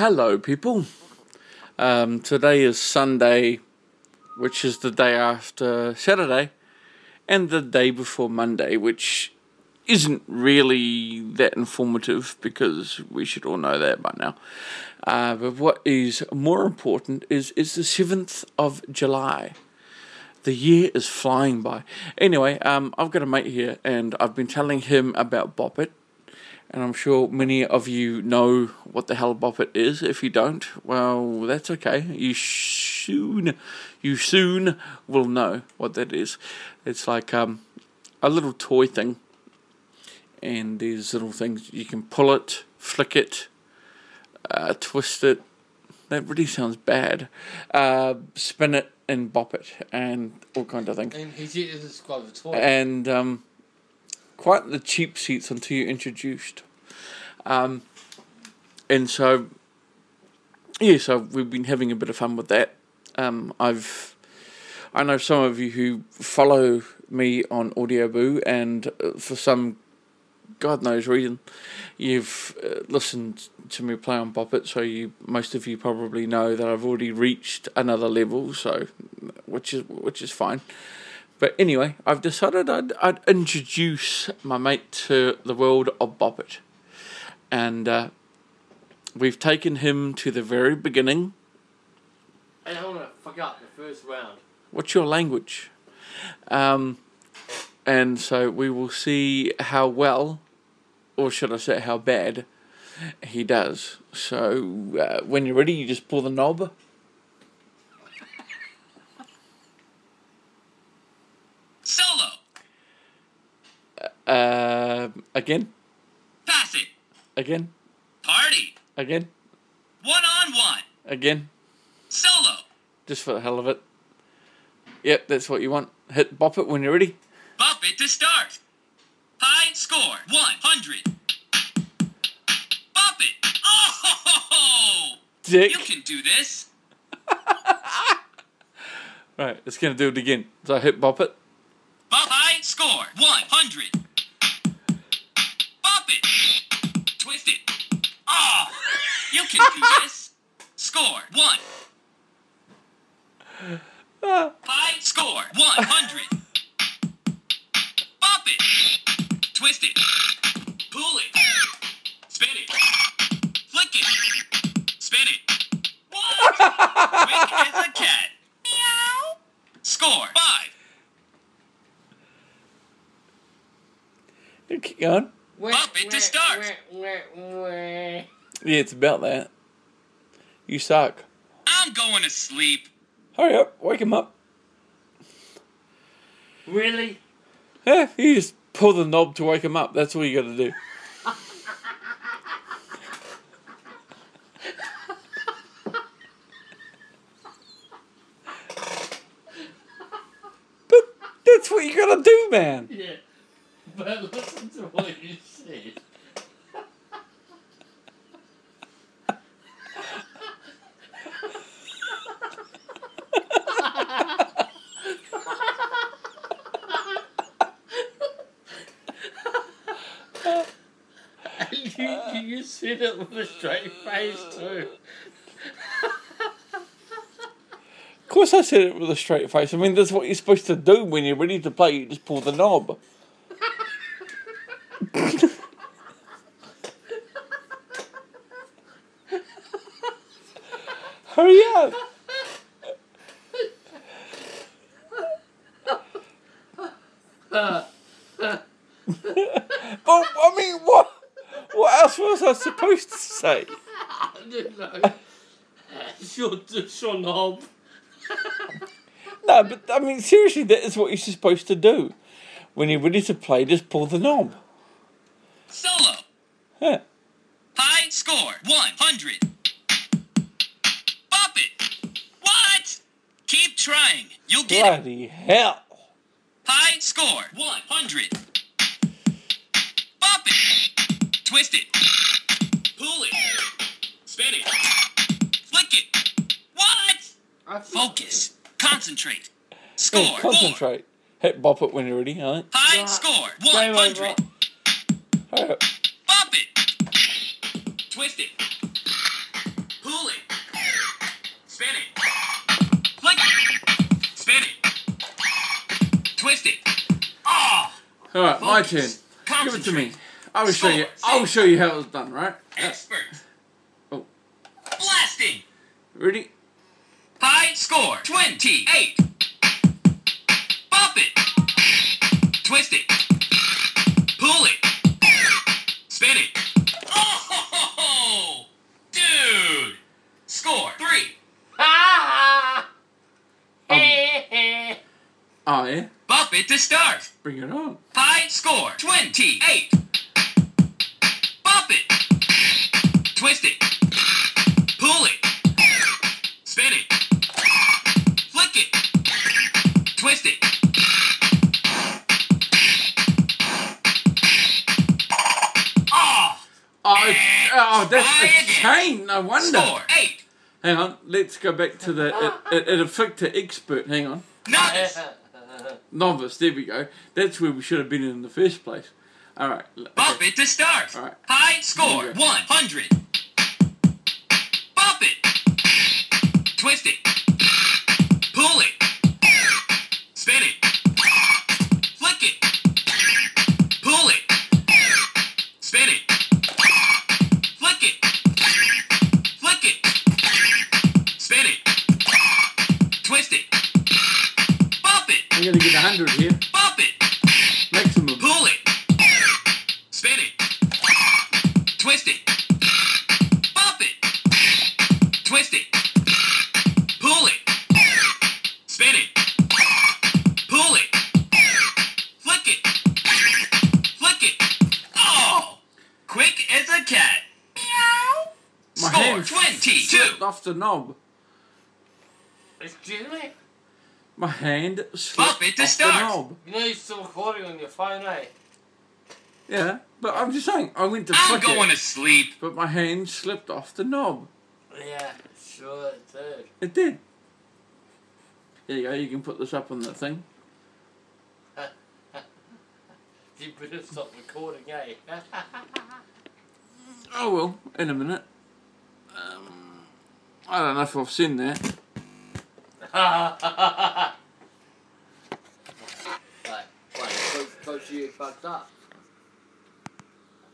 Hello, people. Today is Sunday, which is the day after Saturday, and the day before Monday, which isn't really that informative because we should all know that by now. But what is more important is the 7th of July. The year is flying by. Anyway, I've got a mate here, and I've been telling him about Bop It. And I'm sure many of you know what the hell Bop It is. If you don't, well, that's okay. You soon will know what that is. It's like a little toy thing. And these little things, you can pull it, flick it, twist it. That really sounds bad. Spin it and bop it and all kinds of things. And he's used to describe a toy. And quite the cheap seats until you're introduced. And so we've been having a bit of fun with that. I know some of you who follow me on Audioboo, and for some God knows reason, you've listened to me play on Bop It, so most of you probably know that I've already reached another level, so which is fine. But anyway, I've decided I'd introduce my mate to the world of Bop It. And we've taken him to the very beginning. And I want to fuck up the first round. What's your language? And so we will see how well, or should I say how bad, he does. So when you're ready, you just pull the knob. Solo. Again. Pass it. Again. Party. Again. One-on-one. Again. Solo. Just for the hell of it. Yep, that's what you want. Hit Bop It when you're ready. Bop it to start. High score 100. Bop it. Oh! Dick. You can do this. Right, it's going to do it again. So I hit Bop It. Bop high score 100. Bop it. Twist it. Oh! You can do this. Score 1. High score 100. Bop it. Twist it. Pull it. Spin it. Flick it. Spin it. What? Quick as a cat. Meow. Score 5. Keep going. Bop it to start. Yeah, it's about that. You suck. I'm going to sleep. Hurry up, wake him up. Really? Yeah, you just pull the knob to wake him up. That's all you got to do. But that's what you got to do, man. Yeah. But listen to what you said. And you said it with a straight face too. Of course I said it with a straight face. I mean, that's what you're supposed to do when you're ready to play. You just pull the knob. Hurry up. But, I mean, what else was I supposed to say? I don't know. It's your knob. No, but, I mean, seriously, that is what you're supposed to do. When you're ready to play, just pull the knob. Solo. Yeah. High score 100. Bop it. What? Keep trying. You'll get it. Bloody hell. High score 100. Bop it. Twist it. Pull it. Spin it. Flick it. What? Focus. Concentrate. Score Yeah, 4. concentrate. Hit Bop It when you're ready, alright? High Yeah. score Game 100. over. Hurry up. Bop it. Twist it. All right, my turn. Focus. Give it to me. Concentrate. I will show you. I will show you how it's done. Right? Expert. Oh. Blasting. Ready? High score 28. Bump it. Twist it. Pull it. Spin it. Oh, dude. Score 3. Ah! Oh yeah. Bump it to start. Bring it on. High score 28. Bump it. Twist it. Pull it. Spin it. Flick it. Twist it. Oh, that's Try a again. chain. No wonder. Score 8. Hang on. Let's go back to the. It flicked to expert. Hang on. Novice. Novice. There we go. That's where we should have been in the first place. All right. Bump it to start. All right. High score There you go. 100. Bump it. Twist it. Pull it. Spin it. Flick it. Pull it. Spin it. Flick it. Flick it. Spin it. Twist it. Bump it. I'm gonna get 100 here. Bump it. Maximum. Pull it. Spin it. Twist it. Bump it. Twist it. Pull it. Spin it. Pull it. Flick it. Flick it. Oh! Quick as a cat. Meow. My Score hand 22. slipped off the knob. Excuse me? My hand slipped Bump it to off start. the knob. You know you're still recording on your phone, eh? Yeah, but I'm just saying. I went to I'm flick going it, to sleep. but my hand slipped off the knob. Yeah, sure it did. It did. There you go. You can put this up on the thing. You better stop recording, eh? Oh well, in a minute. I don't know if I've seen that. Like, coach you fucked up.